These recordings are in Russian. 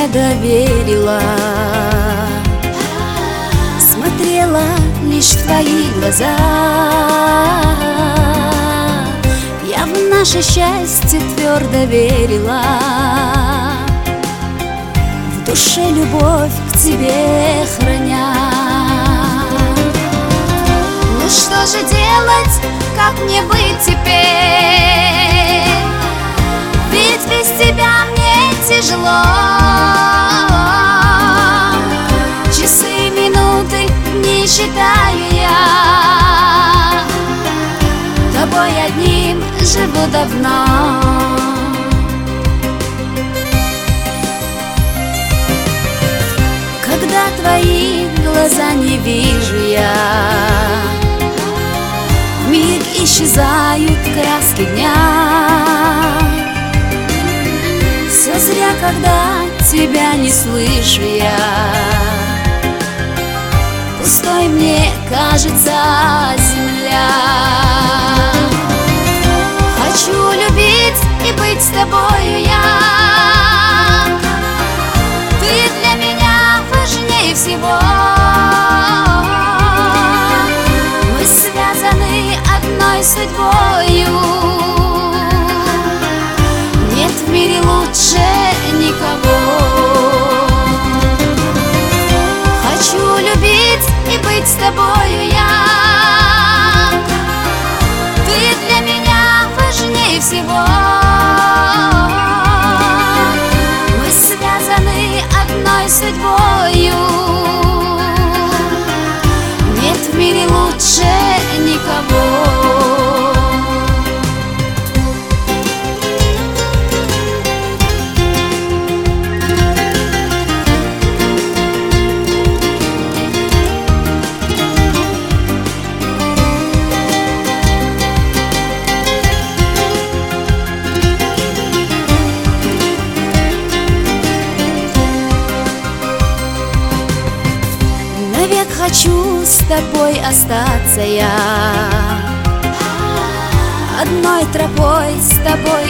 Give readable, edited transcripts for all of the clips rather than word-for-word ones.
мне доверила. Смотрела лишь в твои глаза. Я в наше счастье твердо верила, в душе любовь к тебе храня. Ну что же делать, как мне быть теперь? Ведь без тебя мне тяжело. Часы, минуты не считаю я, тобой одним живу давно. Когда твои глаза не вижу я, вмиг исчезают краски дня. Все зря, когда тебя не слышу я, пустой мне кажется земля. Хочу любить и быть с тобою я, ты для меня важнее всего. Мы связаны одной судьбою, нет в мире лучше никого. Хочу любить и быть с тобою я, ты для меня важнее всего. Мы связаны одной судьбою, нет в мире лучше никого. Навек хочу с тобой остаться я, одной тропой с тобой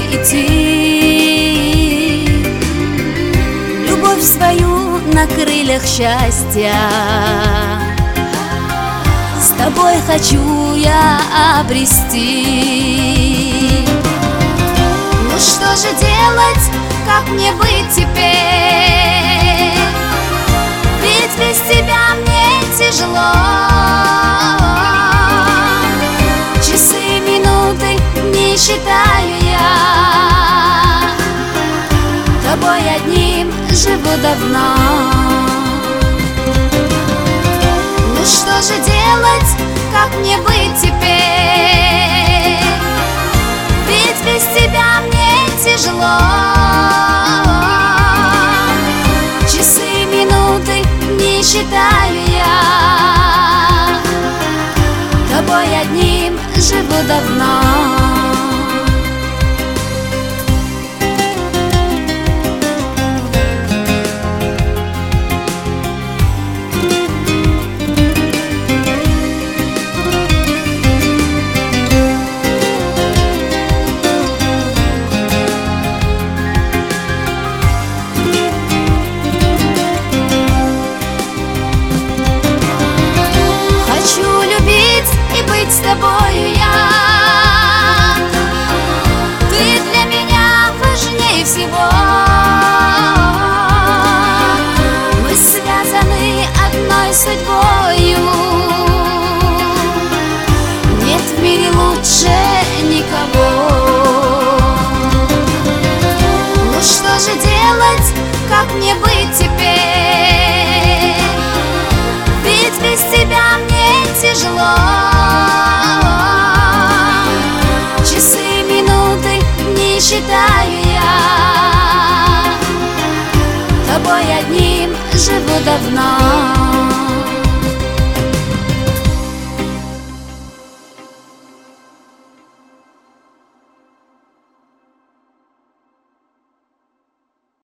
идти, любовь свою на крыльях счастья. С тобой хочу я обрести. Ну что же делать, как мне быть теперь? Ведь без тебя мне тяжело. Часы, минуты не считаю я, тобой одним живу давно. Ну что же делать, как мне быть теперь? Ведь без тебя мне тяжело. Часы, минуты не считаю я, тобой одним живу давно. С тобою я, ты для меня важнее всего. Мы связаны одной судьбою, нет в мире лучше никого. Ну что же делать, как мне быть теперь? Ведь без тебя мне тяжело. Часы, минуты не считаю я, тобой одним живу давно.